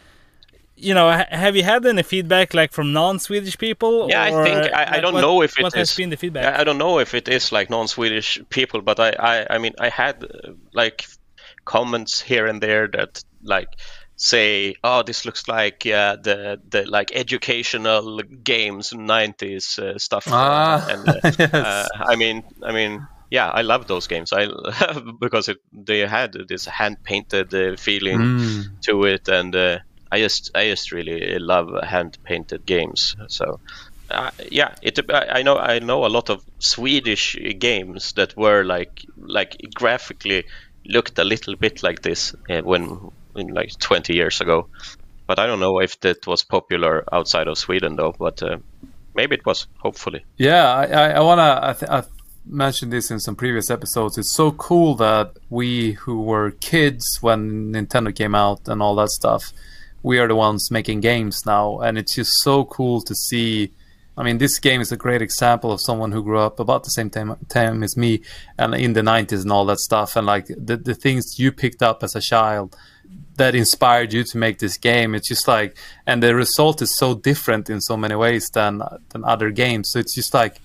you know, ha- have you had any feedback like from non-Swedish people? Yeah, or, I think I, I like, don't what, know if it what has is- been the feedback. I I don't know if it is like non-Swedish people, but I, I, I mean, I had uh, like comments here and there that like say, "Oh, this looks like uh, the the like educational games nineties uh, stuff." Ah, and uh, yes. uh, I mean, I mean, yeah, I love those games. I because it, they had this hand painted uh, feeling Mm. to it, and uh, I just I just really love hand painted games. So. Uh, yeah, it. I I know. I know a lot of Swedish games that were like, like graphically looked a little bit like this uh, when, in like twenty years ago. But I don't know if that was popular outside of Sweden though. But uh, maybe it was. Hopefully. Yeah, I, I, I wanna. I, th- I mentioned this in some previous episodes. It's so cool that we who were kids when Nintendo came out and all that stuff, we are the ones making games now, and it's just so cool to see. I mean, this game is a great example of someone who grew up about the same time, time as me, and in the nineties and all that stuff, and like the the things you picked up as a child that inspired you to make this game. It's just like, and the result is so different in so many ways than than other games. So it's just like,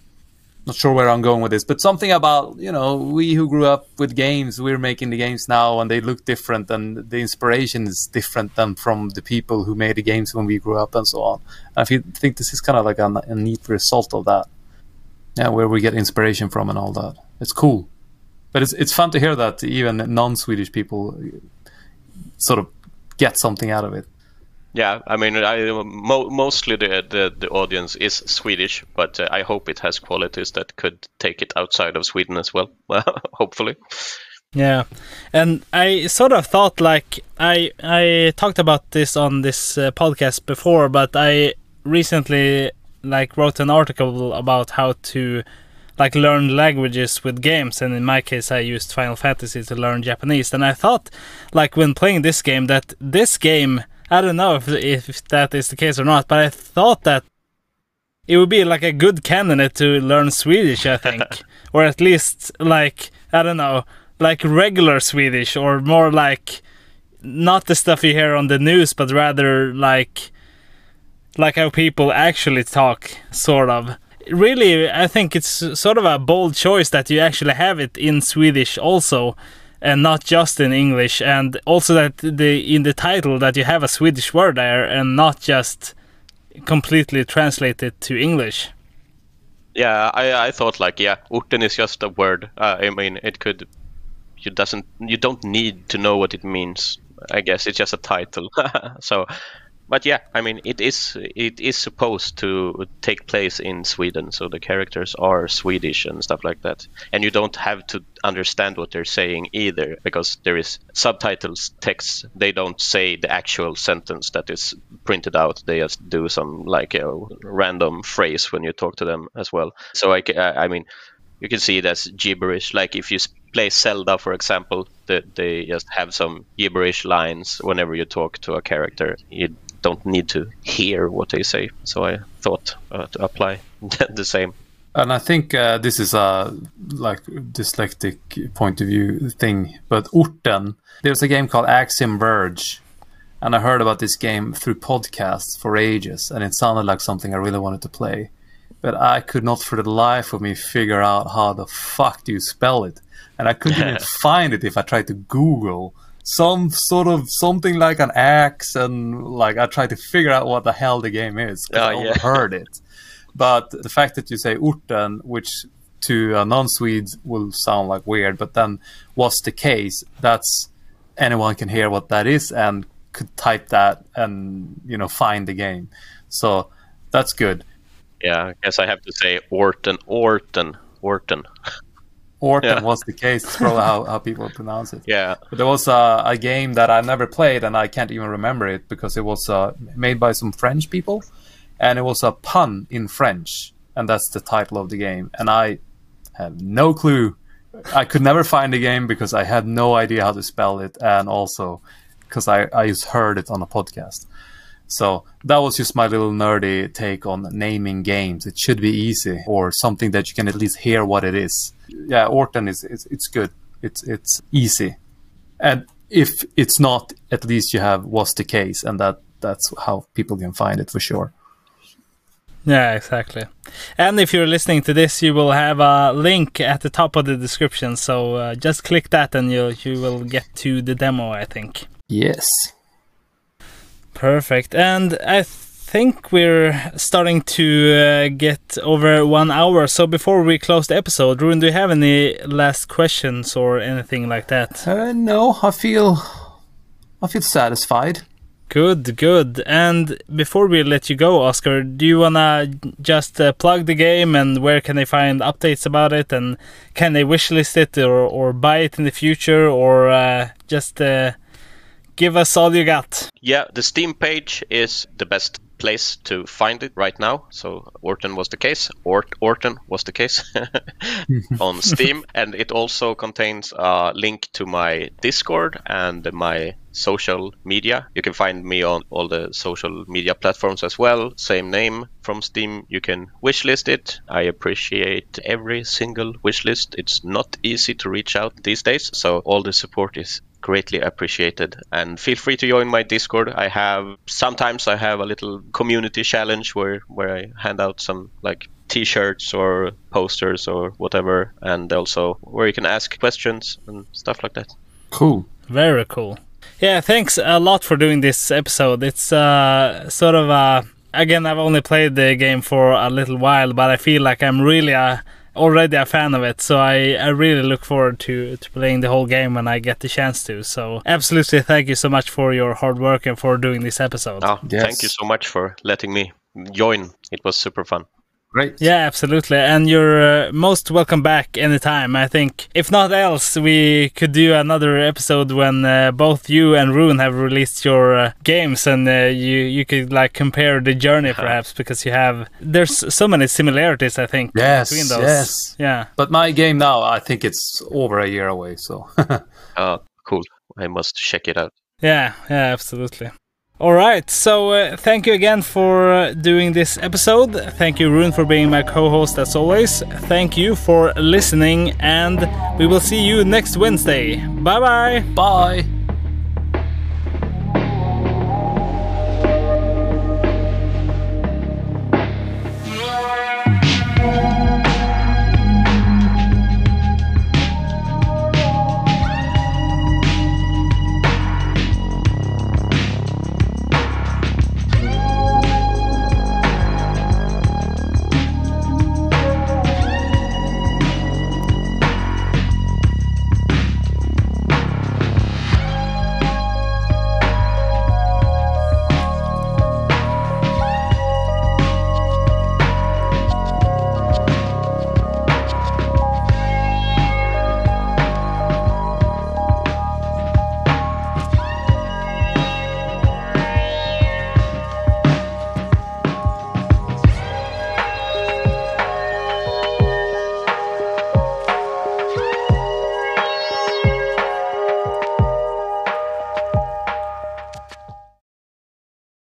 not sure where I'm going with this, but something about, you know, we who grew up with games, we're making the games now and they look different and the inspiration is different than from the people who made the games when we grew up and so on. I feel, think this is kind of like a, a neat result of that. Yeah, where we get inspiration from and all that. It's cool. But it's it's fun to hear that even non-Swedish people sort of get something out of it. Yeah, I mean, I, mo- mostly the, the the audience is Swedish, but uh, I hope it has qualities that could take it outside of Sweden as well. Hopefully. Yeah, and I sort of thought like I I talked about this on this uh, podcast before, but I recently like wrote an article about how to like learn languages with games, and in my case I used Final Fantasy to learn Japanese. And I thought like when playing this game that this game, I don't know if if that is the case or not, but I thought that it would be like a good candidate to learn Swedish, I think, or at least like I don't know. Like regular Swedish, or more like not the stuff you hear on the news, but rather like like how people actually talk, sort of. Really, I think it's sort of a bold choice that you actually have it in Swedish also, and not just in English, and also that the in the title that you have a Swedish word there and not just completely translated to English. Yeah, I I thought like yeah, orten is just a word. Uh, I mean, it could. You doesn't. You don't need to know what it means. I guess it's just a title. So, but yeah, I mean, it is. It is supposed to take place in Sweden, so the characters are Swedish and stuff like that. And you don't have to understand what they're saying either, because there is subtitles, text. They don't say the actual sentence that is printed out. They just do some like a random phrase when you talk to them as well. So I. I mean. You can see it as gibberish. Like if you play Zelda, for example, that they just have some gibberish lines whenever you talk to a character. You don't need to hear what they say. So I thought uh, to apply the same. And I think uh, this is a like dyslexic point of view thing. But orten, there's a game called Axiom Verge, and I heard about this game through podcasts for ages, and it sounded like something I really wanted to play. But I could not for the life of me figure out how the fuck do you spell it. And I couldn't even find it if I tried to Google some sort of something like an axe, and like I tried to figure out what the hell the game is, because Oh, I yeah. heard it. But the fact that you say orten, which to a non-Swedes will sound like weird, but then what's the case? That's anyone can hear what that is and could type that and, you know, find the game. So that's good. Yeah, I guess I have to say Orton, Orton, Orton. Orton Yeah. was the case. It's probably how, how people pronounce it. Yeah. But there was a, a game that I never played, and I can't even remember it because it was uh, made by some French people, and it was a pun in French, and that's the title of the game. And I have no clue. I could never find the game because I had no idea how to spell it, and also because I, I just heard it on a podcast. So that was just my little nerdy take on naming games. It should be easy, or something that you can at least hear what it is. Yeah, Orton is it's, it's good. It's it's easy, and if it's not, at least you have was the case, and that that's how people can find it for sure. Yeah, exactly. And if you're listening to this, you will have a link at the top of the description. So uh, just click that, and you you will get to the demo, I think. Yes. Perfect. And I think we're starting to uh, get over one hour. So before we close the episode, Rune, do you have any last questions or anything like that? Uh, no, I feel I feel satisfied. Good, good. And before we let you go, Oscar, do you wanna just uh, plug the game, and where can they find updates about it, and can they wishlist it or, or buy it in the future, or uh, just uh, give us all you got? Yeah, the Steam page is the best place to find it right now. So Orton was the case. Ort Orton was the case on Steam. And it also contains a link to my Discord and my social media. You can find me on all the social media platforms as well. Same name from Steam. You can wishlist it. I appreciate every single wishlist. It's not easy to reach out these days. So all the support is greatly appreciated, and feel free to join my Discord. I have sometimes I have a little community challenge where where I hand out some like t-shirts or posters or whatever, and also where you can ask questions and stuff like that. Cool. Very cool. Yeah, thanks a lot for doing this episode. It's uh sort of uh again, I've only played the game for a little while, but I feel like I'm really a already a fan of it, so I, I really look forward to, to playing the whole game when I get the chance to. So absolutely thank you so much for your hard work and for doing this episode. Oh, Yes. Thank you so much for letting me join. It was super fun. Great. Yeah, absolutely. And you're uh, most welcome back anytime. I think, if not else, we could do another episode when uh, both you and Rune have released your uh, games, and uh, you you could like compare the journey perhaps, because you have there's so many similarities, I think, Yes, between those. yes. Yeah. But my game now, I think it's over a year away, so... Oh, cool. I must check it out. Yeah, yeah, absolutely. All right, so uh, thank you again for uh, doing this episode. Thank you, Rune, for being my co-host as always. Thank you for listening, and we will see you next Wednesday. Bye-bye. Bye!